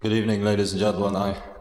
Good evening, ladies and gentlemen.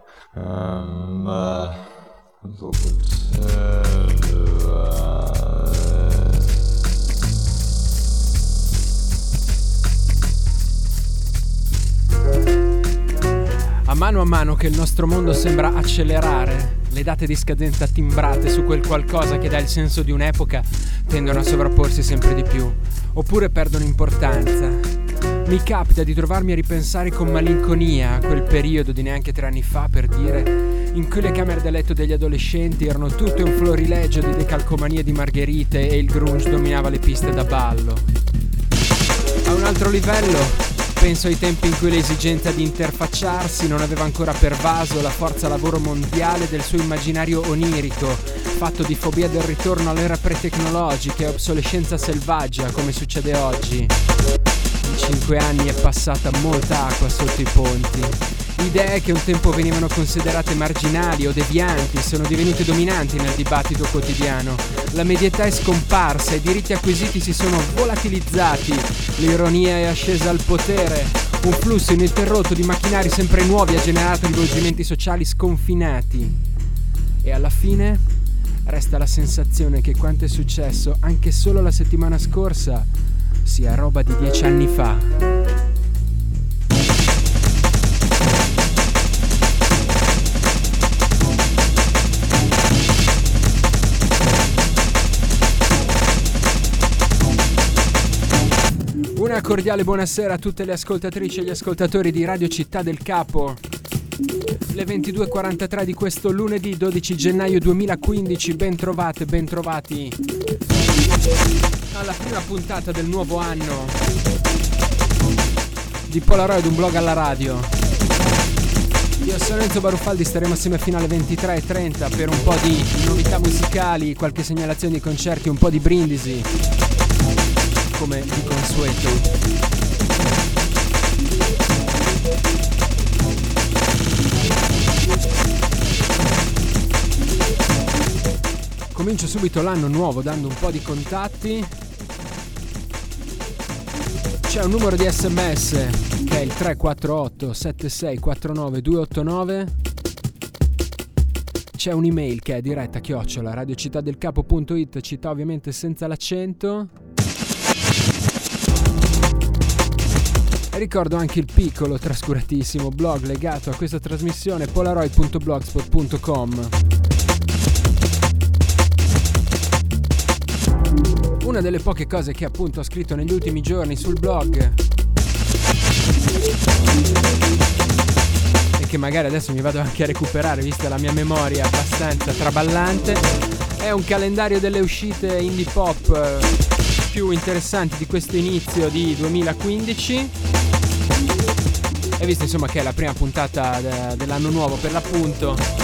A mano che il nostro mondo sembra accelerare, le date di scadenza timbrate su quel qualcosa che dà il senso di un'epoca tendono a sovrapporsi sempre di più, oppure perdono importanza. Mi capita di trovarmi a ripensare con malinconia a quel periodo di neanche 3 anni fa, per dire, in cui le camere da letto degli adolescenti erano tutte un florilegio di decalcomanie di margherite e il grunge dominava le piste da ballo. A un altro livello penso ai tempi in cui l'esigenza di interfacciarsi non aveva ancora pervaso la forza lavoro mondiale del suo immaginario onirico, fatto di fobia del ritorno all'era pre-tecnologica e obsolescenza selvaggia, come succede oggi. In 5 anni è passata molta acqua sotto i ponti. Idee che un tempo venivano considerate marginali o devianti sono divenute dominanti nel dibattito quotidiano. La medietà è scomparsa, i diritti acquisiti si sono volatilizzati, l'ironia è ascesa al potere. Un flusso ininterrotto di macchinari sempre nuovi ha generato rivolgimenti sociali sconfinati. E alla fine resta la sensazione che quanto è successo anche solo la settimana scorsa sia roba di 10 anni fa. Una cordiale buonasera a tutte le ascoltatrici e gli ascoltatori di Radio Città del Capo. Le 22:43 di questo lunedì 12 gennaio 2015, ben trovate, ben trovati alla prima puntata del nuovo anno di Polaroid, un blog alla radio. Io sono Enzo Baruffaldi, staremo assieme fino alle 23:30 per un po' di novità musicali, qualche segnalazione di concerti, un po' di brindisi, come di consueto. Comincio subito l'anno nuovo dando un po' di contatti. C'è un numero di SMS che è il 348 7649 289. C'è un'email che è diretta @radiocittadelcapo.it, città ovviamente senza l'accento. E ricordo anche il piccolo, trascuratissimo blog legato a questa trasmissione, polaroid.blogspot.com. Una delle poche cose che appunto ho scritto negli ultimi giorni sul blog e che magari adesso mi vado anche a recuperare vista la mia memoria abbastanza traballante è un calendario delle uscite indie pop più interessanti di questo inizio di 2015. E visto insomma che è la prima puntata dell'anno nuovo per l'appunto,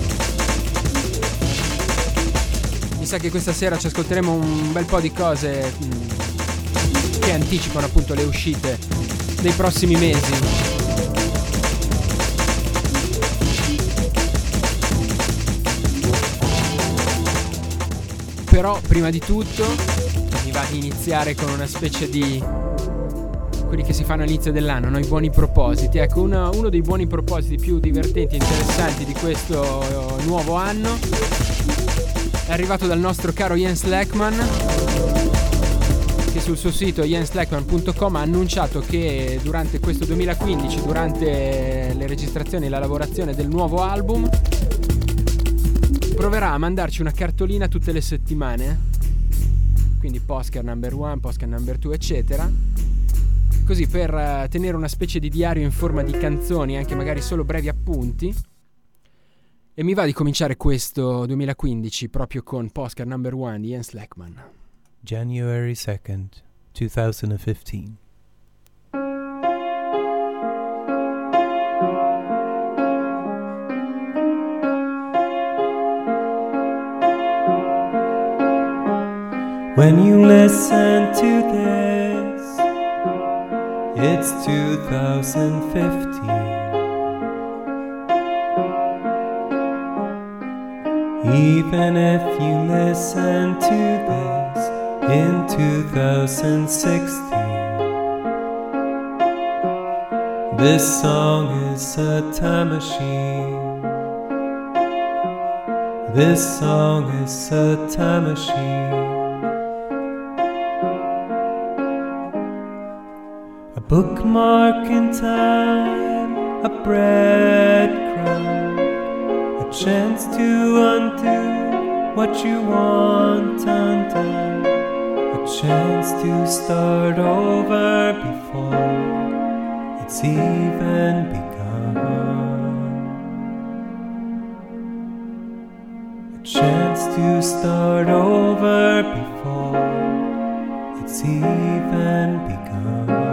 mi sa che questa sera ci ascolteremo un bel po' di cose che anticipano appunto le uscite dei prossimi mesi. Però prima di tutto mi va di iniziare con una specie di quelli che si fanno all'inizio dell'anno, no? I buoni propositi. Ecco, uno dei buoni propositi più divertenti e interessanti di questo nuovo anno è arrivato dal nostro caro Jens Lekman, che sul suo sito jenslekman.com ha annunciato che durante questo 2015, durante le registrazioni e la lavorazione del nuovo album, proverà a mandarci una cartolina tutte le settimane, quindi postcard number 1, postcard number 2, eccetera, così per tenere una specie di diario in forma di canzoni, anche magari solo brevi appunti. E mi va di cominciare questo 2015 proprio con Postcard number 1 di Jens Lekman. January 2nd, 2015. When you listen to this, it's 2015. Even if you listen to this in 2016, This song is a time machine. This song is a time machine. A bookmark in time, a breadcrumb, a chance to undo what you want undone, a chance to start over before it's even begun, a chance to start over before it's even begun.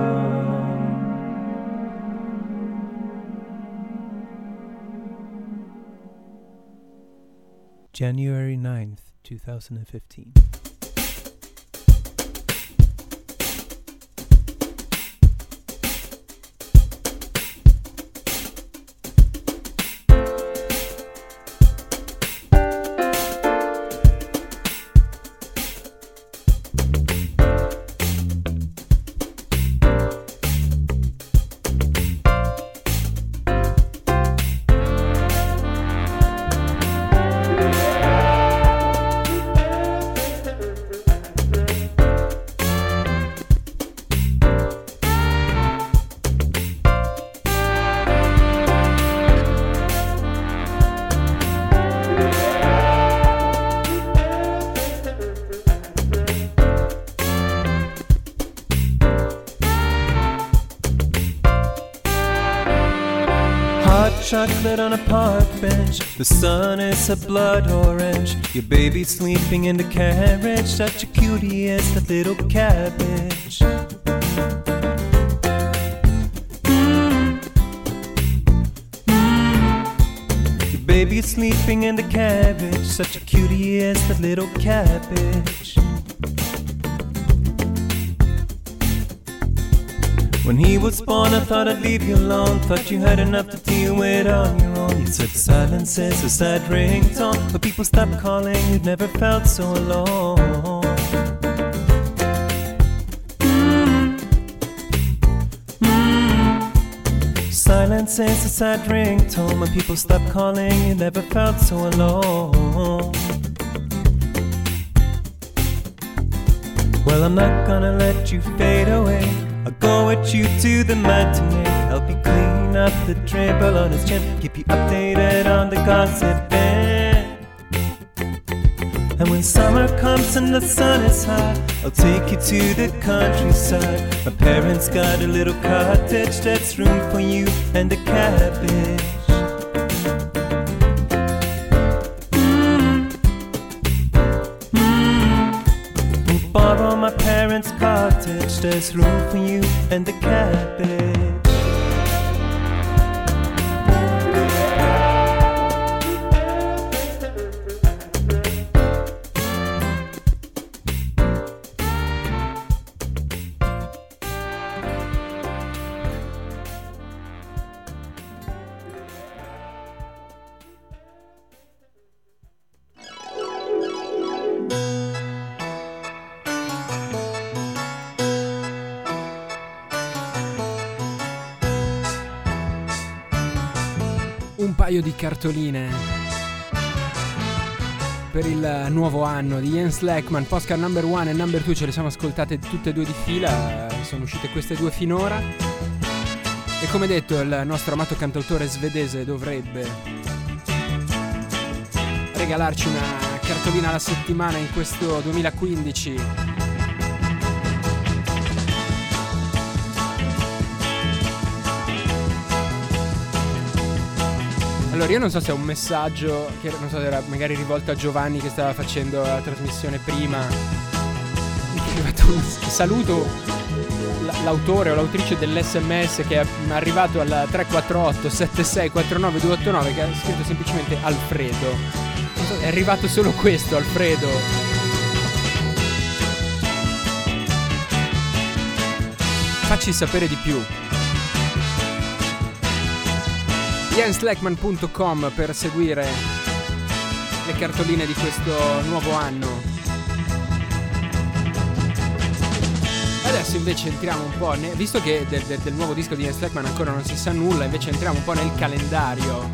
January 9th, 2015. Chocolate on a park bench, the sun is a blood orange, your baby's sleeping in the carriage, such a cutie as that little cabbage. Your baby's sleeping in the carriage, such a cutie as that little cabbage. When he was born, I thought I'd leave you alone. Thought you had enough to deal with on your own. You said silence is a sad ringtone, but people stopped calling. You'd never felt so alone. Silence is a sad ringtone, but people stopped calling. You never felt so alone. Well, I'm not gonna let you fade away. I'll go with you to the matinee, help you clean up the dribble on his chin, keep you updated on the gossiping. And when summer comes and the sun is high, I'll take you to the countryside. My parents got a little cottage that's room for you and a cabbage. Borrow my parents' cottage, there's room for you and the cabbage. Un paio di cartoline per il nuovo anno di Jens Lekman, Postcard Number 1 e Number 2, ce le siamo ascoltate tutte e due di fila, sono uscite queste due finora. E come detto, il nostro amato cantautore svedese dovrebbe regalarci una cartolina alla settimana in questo 2015. Allora, io non so se è un messaggio che non so se era magari rivolto a Giovanni che stava facendo la trasmissione prima. Saluto l'autore o l'autrice dell'SMS che è arrivato al 348 76 49 289, che ha scritto semplicemente Alfredo. Non so, è arrivato solo questo, Alfredo. Facci sapere di più. JensLekman.com per seguire le cartoline di questo nuovo anno. Adesso invece entriamo un po', visto che del nuovo disco di Ian Slackman ancora non si sa nulla, invece entriamo un po' nel calendario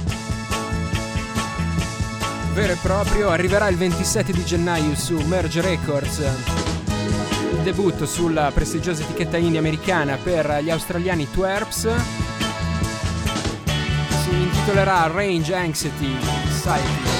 vero e proprio. Arriverà il 27 di gennaio su Merge Records il debutto sulla prestigiosa etichetta indie americana per gli australiani Twerps. Si intitolerà Range Anxiety Cycle.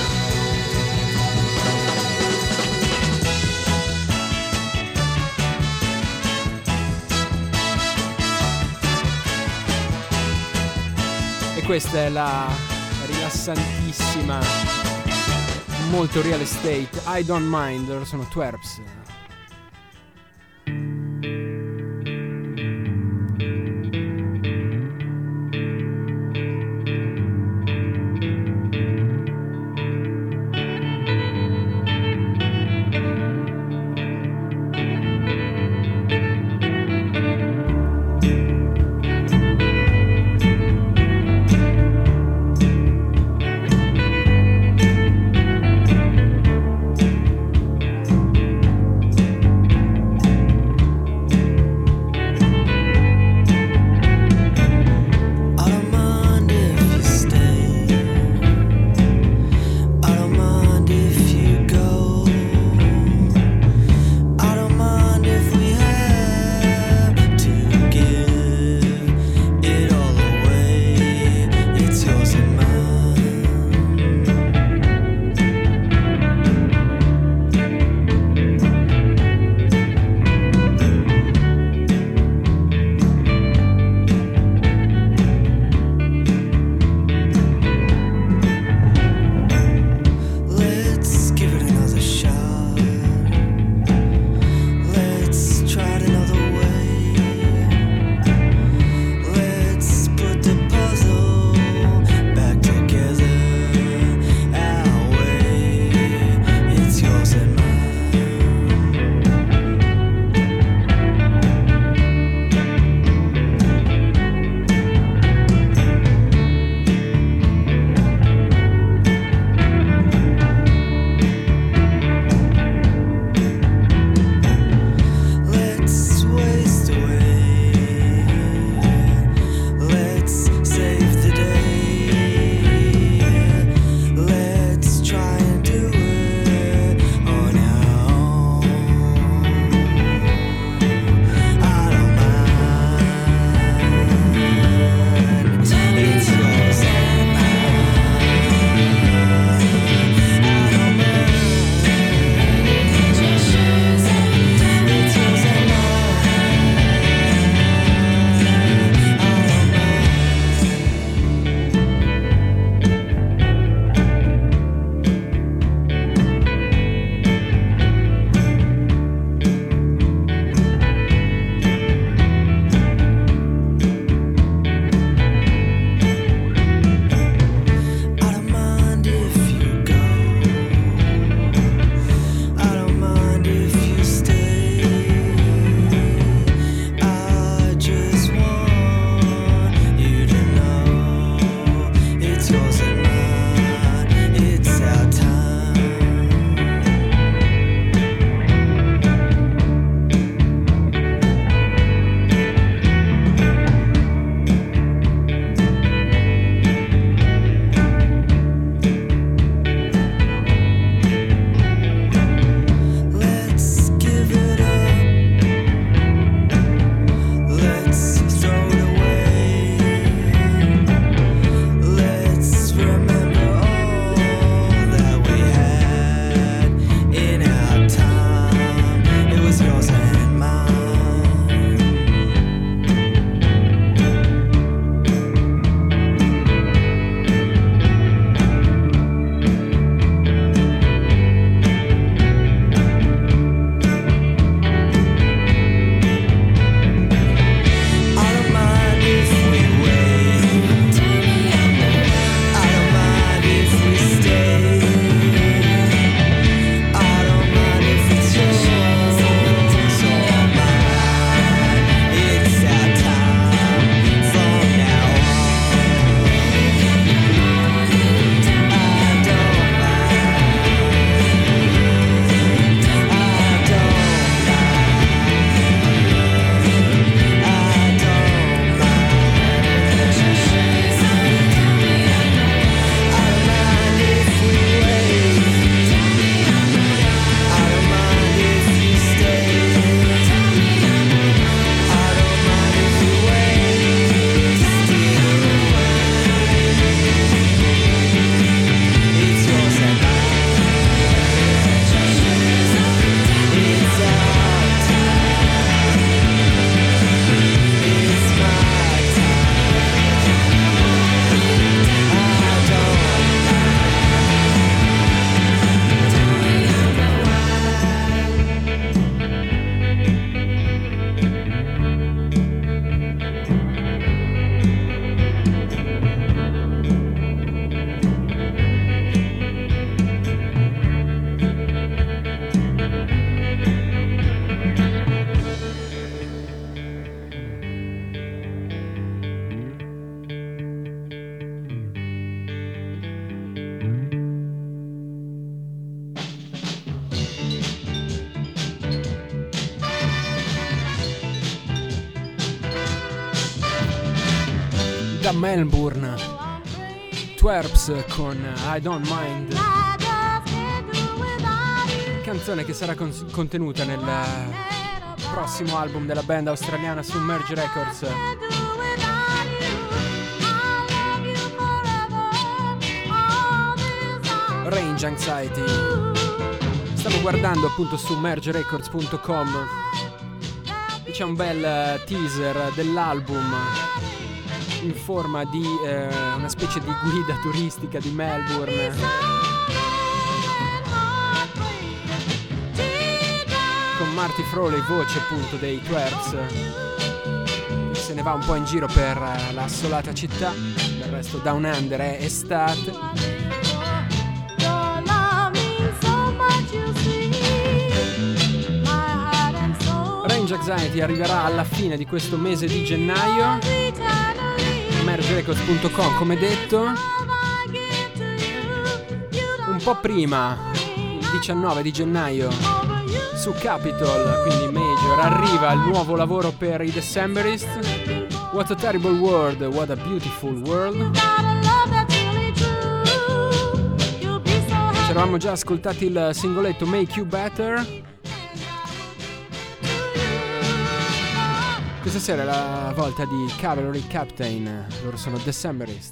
E questa è la rilassantissima, molto real estate I Don't Mind. Loro sono Twerps. da Melbourne, Twerps con I Don't Mind, canzone che sarà contenuta nel prossimo album della band australiana Submerge Records. Range Anxiety. Stavo guardando appunto su submergerecords.com, c'è un bel teaser dell'album in forma di una specie di guida turistica di Melbourne, con Marty Frawley, voce appunto dei Twerps, che se ne va un po' in giro per la assolata città. Del resto Down Under è estate. Range Anxiety arriverà alla fine di questo mese di gennaio. Submergerecords.com, come detto. Un po' prima, il 19 di gennaio, su Capitol, quindi Major, arriva il nuovo lavoro per i Decemberists, What a Terrible World, What a Beautiful World. Ci eravamo già ascoltati il singoletto Make You Better. Questa sera è la volta di Cavalry Captain, loro sono Decemberist.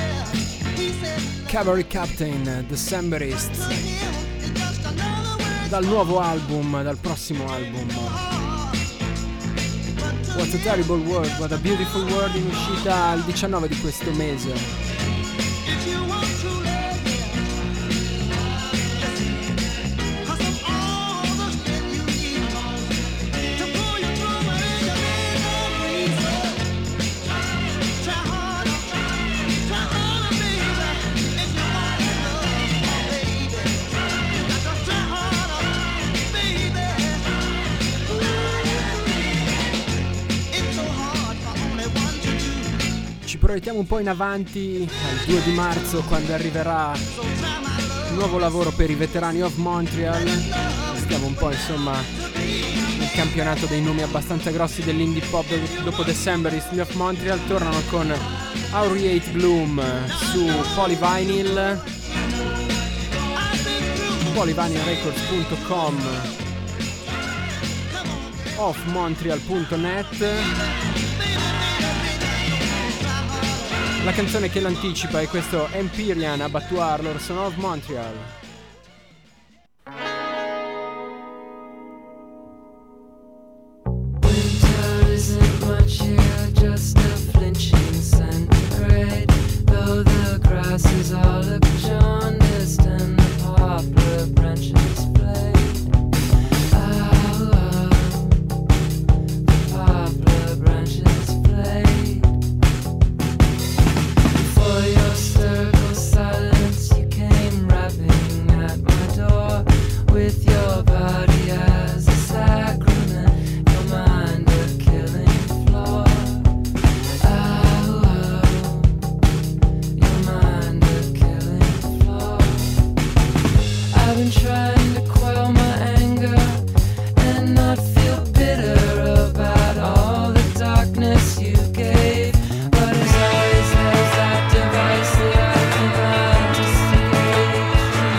Cavalry Captain, Decemberist. dal nuovo album, dal prossimo album. What a Terrible World, What a Beautiful World, in uscita il 19 di questo mese. Proiettiamo un po' in avanti al 2 di marzo, quando arriverà il nuovo lavoro per i veterani of Montreal. Stiamo un po' insomma nel campionato dei nomi abbastanza grossi dell'indie pop. Dopo Decemberists, gli of Montreal tornano con Aureate Bloom su Polyvinyl, polyvinylrecords.com, offmontreal.net. La canzone che l'anticipa è questo Empyrean Abattoir, loro sono of Montreal. Winter isn't much here, just a flinching centigrade. Though the grasses all look jaundiced and the poplar branches flayed. Oh, oh, the poplar branches flayed. For your circle silence, you came rapping at my door with your body as a sacrament, your mind a killing floor. Oh, oh, your mind a killing floor. I've been trying to quell my anger and not feel bitter about all the darkness you gave. But as always, there's that device that I cannot disengage.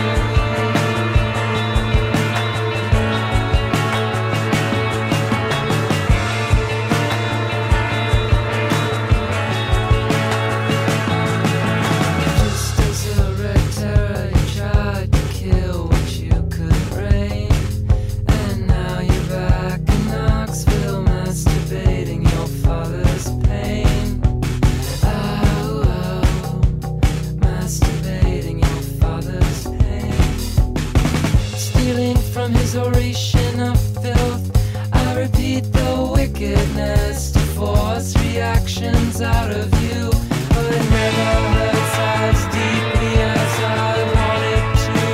Just as a red terror, you tried to kill what you could reign. And now you're back in Knoxville, masturbating your father's pain. Oh, oh, masturbating your father's pain. Stealing from his oration of filth, I repeat the wickedness to force reactions out of you. But it never hurts as deeply as I want it to.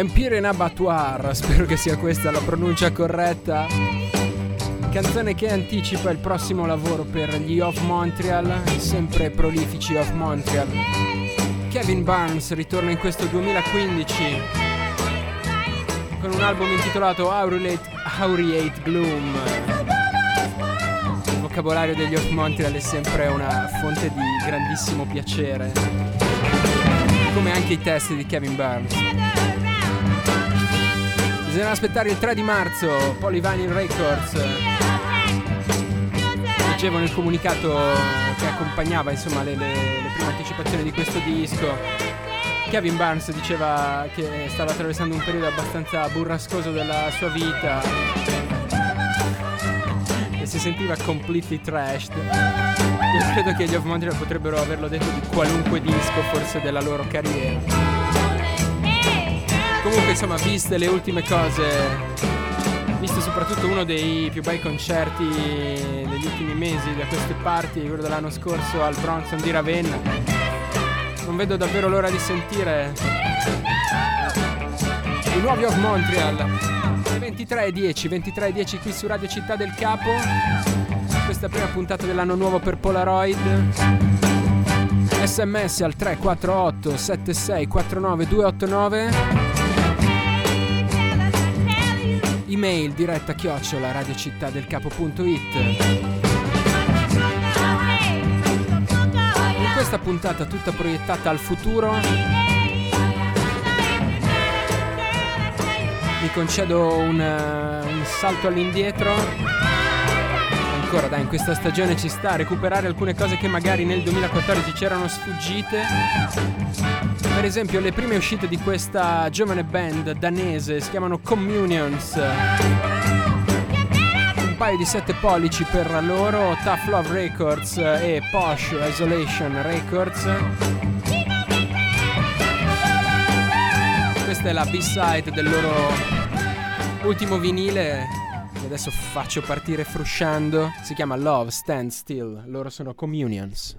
Empire in Abattoir, spero che sia questa la pronuncia corretta. Canzone che anticipa il prossimo lavoro per gli Of Montreal, sempre prolifici Of Montreal. Kevin Barnes ritorna in questo 2015 con un album intitolato Aureate Gloom. Il vocabolario degli Of Montreal è sempre una fonte di grandissimo piacere, come anche i testi di Kevin Barnes. Bisogna aspettare il 3 di marzo, Polyvinyl Records. Leggevo nel comunicato che accompagnava insomma le prime anticipazioni di questo disco. Kevin Barnes diceva che stava attraversando un periodo abbastanza burrascoso della sua vita e si sentiva completely trashed. Io credo che gli Of Montreal potrebbero averlo detto di qualunque disco forse della loro carriera. Comunque insomma, viste le ultime cose, visto soprattutto uno dei più bei concerti degli ultimi mesi da queste parti, quello dell'anno scorso al Bronson di Ravenna, non vedo davvero l'ora di sentire i nuovi Of Montreal. 23:10 qui su Radio Città del Capo, questa prima puntata dell'anno nuovo per Polaroid. SMS al 348 76 49 289, email diretta @radiocittadelcapo.it. In questa puntata tutta proiettata al futuro mi concedo un salto all'indietro. Ancora dai, in questa stagione ci sta a recuperare alcune cose che magari nel 2014 c'erano sfuggite. Per esempio le prime uscite di questa giovane band danese si chiamano Communions. Un paio di 7 pollici per loro, Tough Love Records e Posh Isolation Records. Questa è la B-side del loro ultimo vinile che adesso faccio partire frusciando. Si chiama Love Stand Still, loro sono Communions.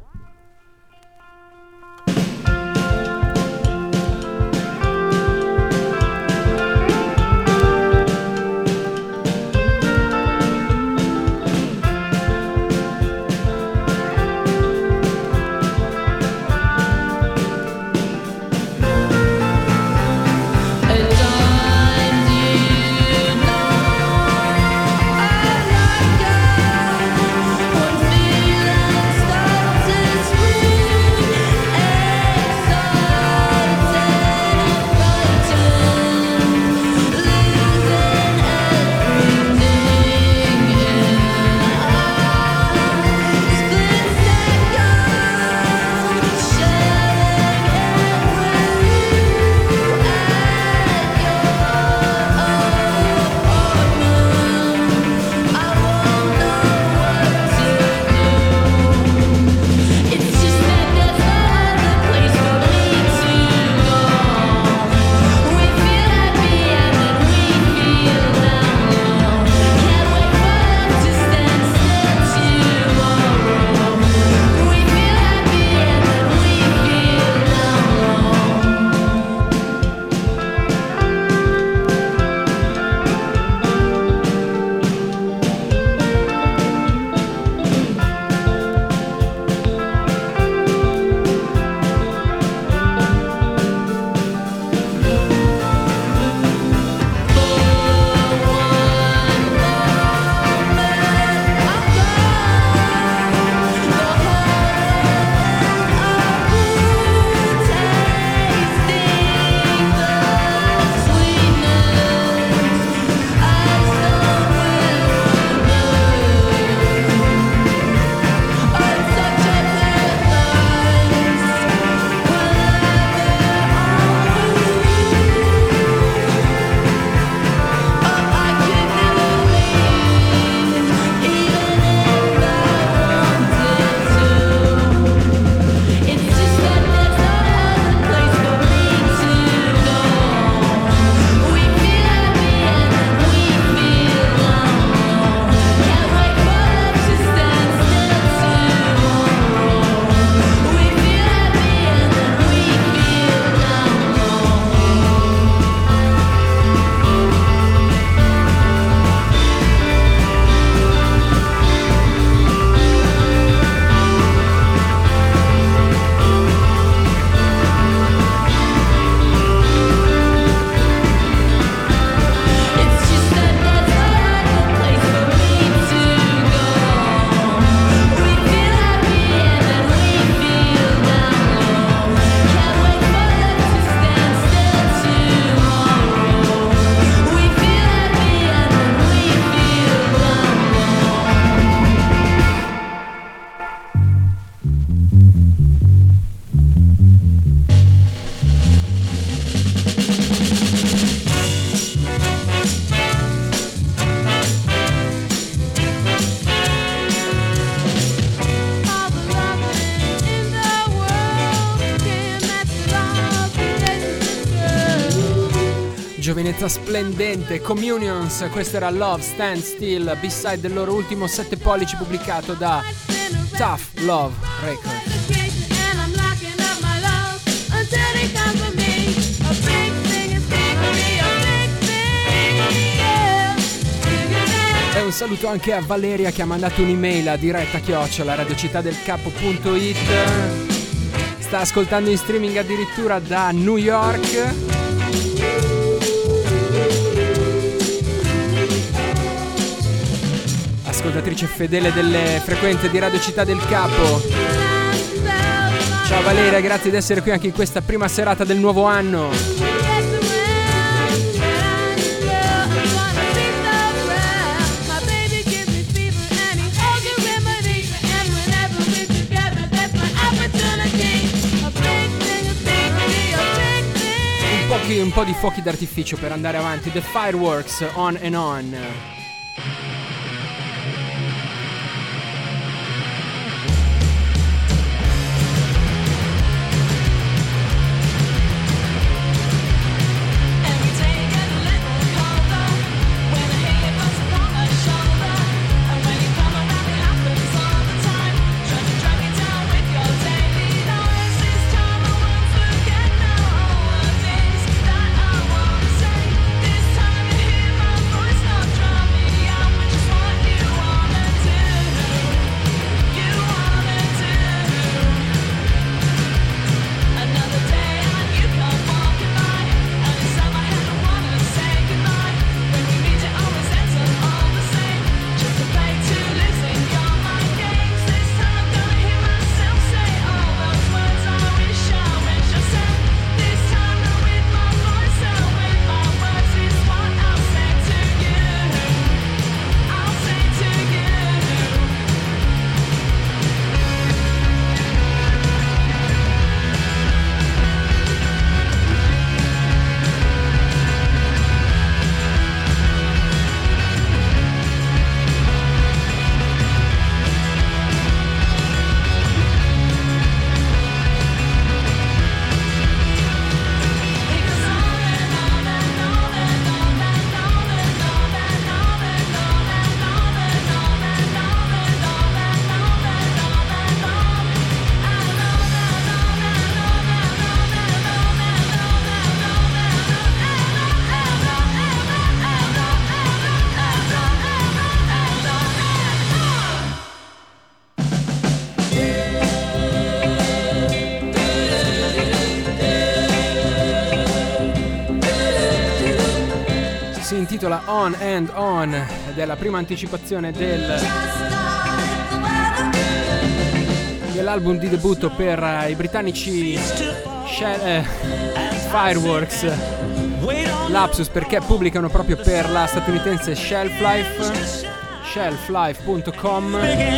Started giovinezza splendente, Communions, questo era Love Stand Still, B-side del loro ultimo 7 pollici pubblicato da Tough Love Records. E un saluto anche a Valeria che ha mandato un'email a diretta@radiocitadelcapo.it. Sta ascoltando in streaming addirittura da New York. Ascoltatrice fedele delle frequenze di Radio Città del Capo. Ciao Valeria, grazie di essere qui anche in questa prima serata del nuovo anno. Un po' di fuochi d'artificio per andare avanti. The Fireworks, On and On. Si intitola On and On ed è la prima anticipazione dell'album di debutto per i britannici Fireworks. Lapsus, perché pubblicano proprio per la statunitense shelflife.com.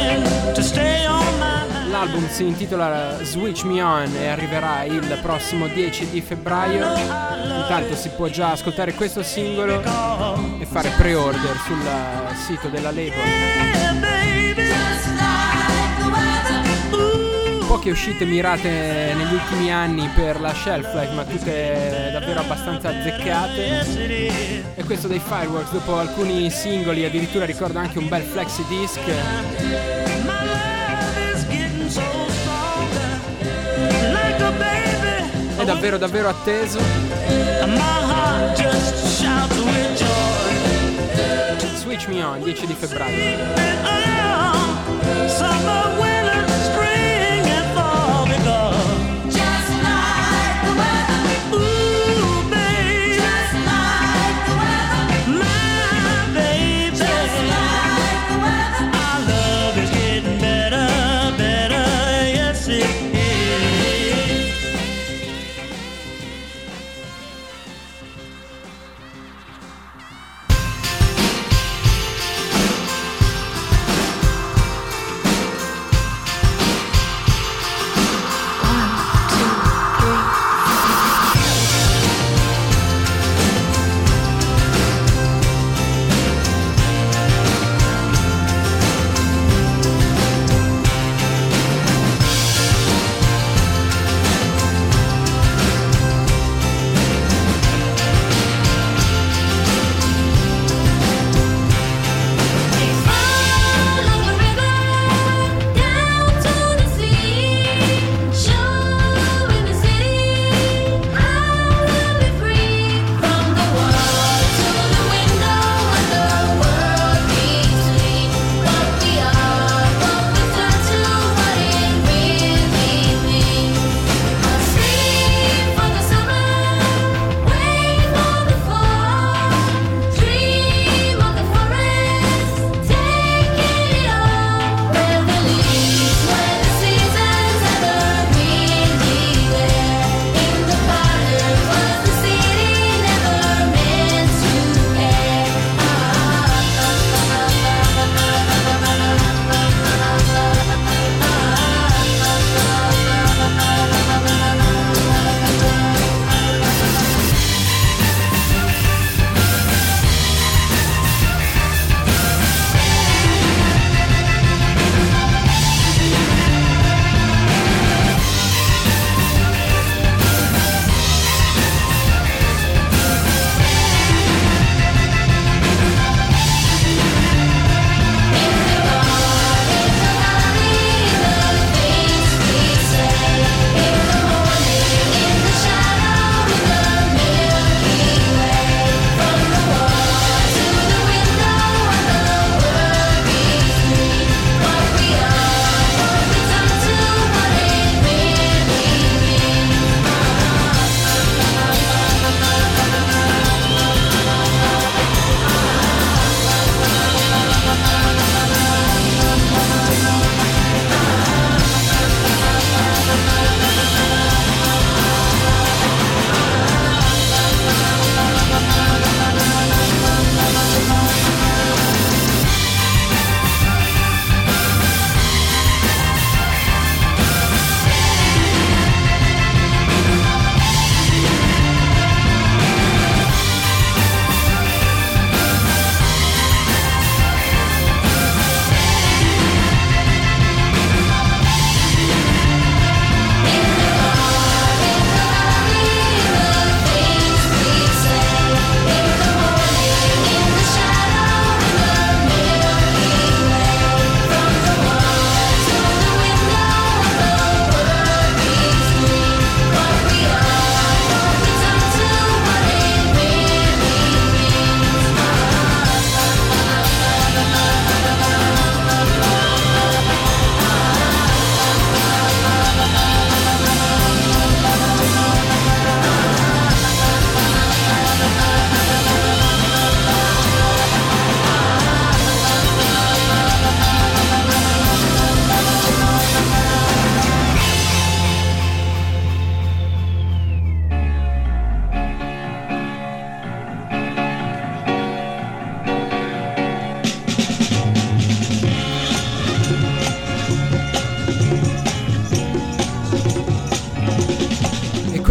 L'album si intitola Switch Me On e arriverà il prossimo 10 di febbraio. Intanto si può già ascoltare questo singolo e fare pre-order sul sito della label. Poche uscite mirate negli ultimi anni per la Shelf Life, ma tutte davvero abbastanza azzeccate. E questo dei Fireworks, dopo alcuni singoli, addirittura ricordo anche un bel flexi disc. È davvero davvero atteso. Switch Me On, 10 di febbraio.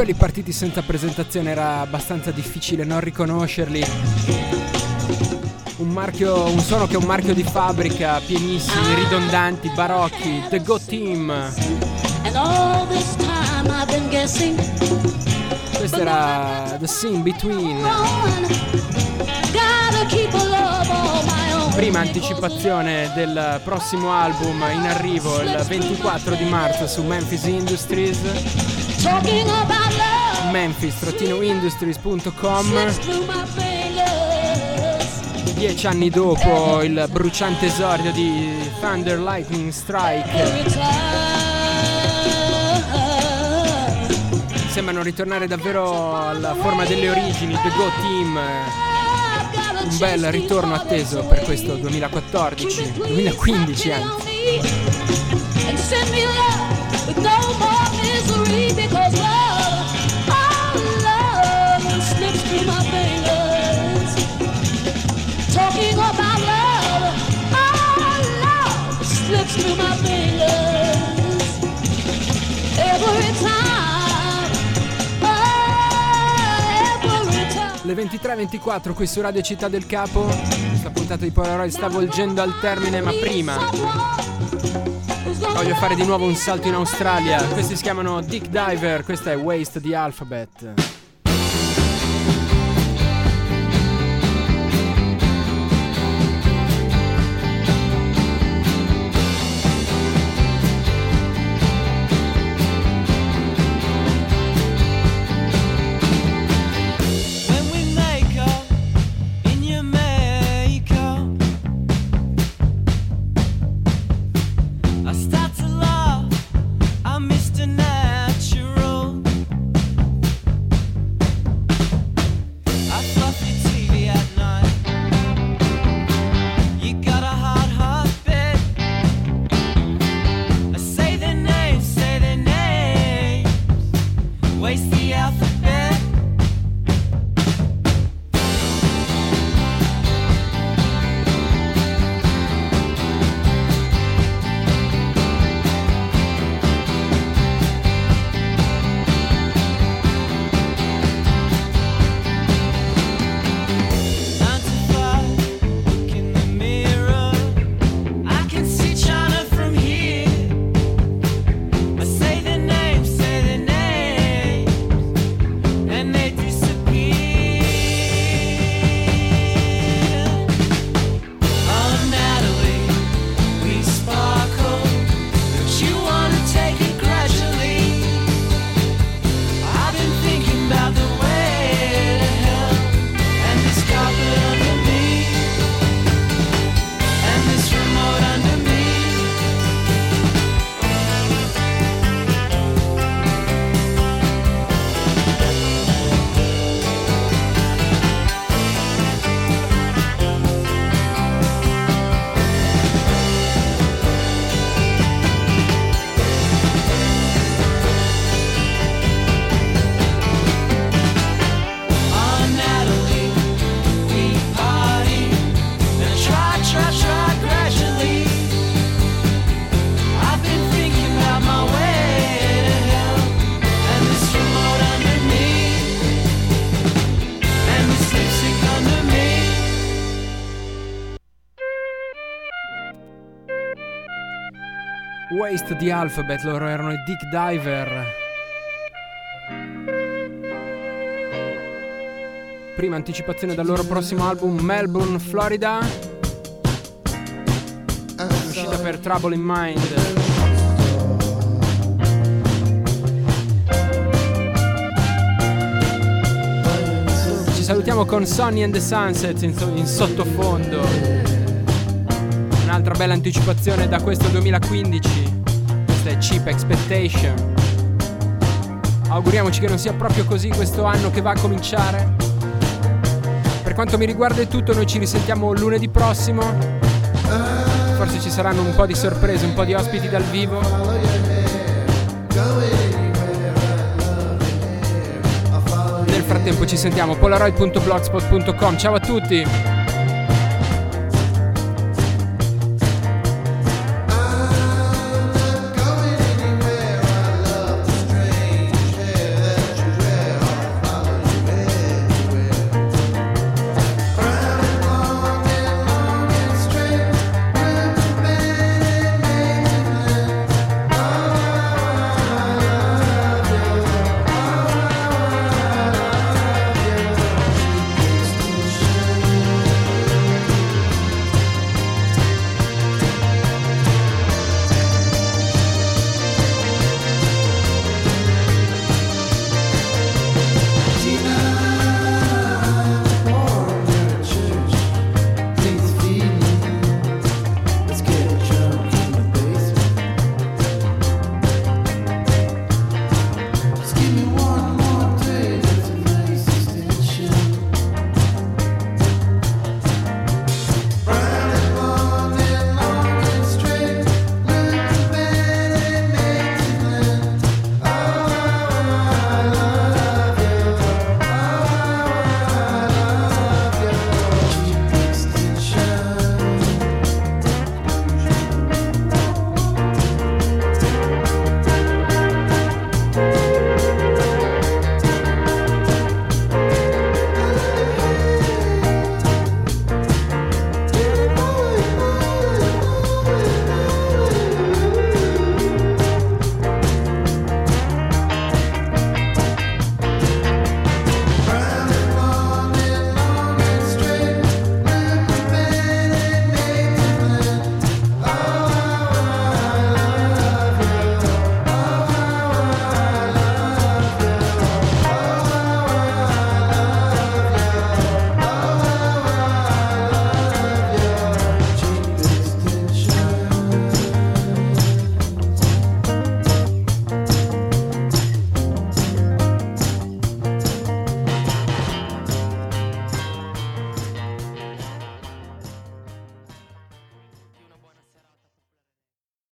quelli partiti senza presentazione era abbastanza difficile non riconoscerli. Un suono che è un marchio di fabbrica, pienissimi, ridondanti, barocchi, The Go Team. Questo era The Scene Between. Prima anticipazione del prossimo album in arrivo il 24 di marzo su Memphis Industries. Memphis-industries.com. 10 anni dopo il bruciante esordio di Thunder Lightning Strike, sembrano ritornare davvero alla forma delle origini. The Go Team, un bel ritorno atteso per questo 2015 anzi. Talking about love, oh love slips through my fingers every time, every time. Le 23:24 qui su Radio Città del Capo. Questa puntata di Polaroid sta volgendo al termine, ma prima voglio fare di nuovo un salto in Australia. Questi si chiamano Dick Diver, questa è Waste the Alphabet. Waste the Alphabet, loro erano i Dick Diver. Prima anticipazione dal loro prossimo album Melbourne, Florida, uscita per Trouble in Mind. Ci salutiamo con Sonny and the Sunsets in sottofondo. Un'altra bella anticipazione da questo 2015. Questa è Cheap Expectation. Auguriamoci che non sia proprio così questo anno che va a cominciare. Per quanto mi riguarda è tutto, noi ci risentiamo lunedì prossimo. Forse ci saranno un po' di sorprese, un po' di ospiti dal vivo. Nel frattempo ci sentiamo polaroid.blogspot.com. Ciao a tutti.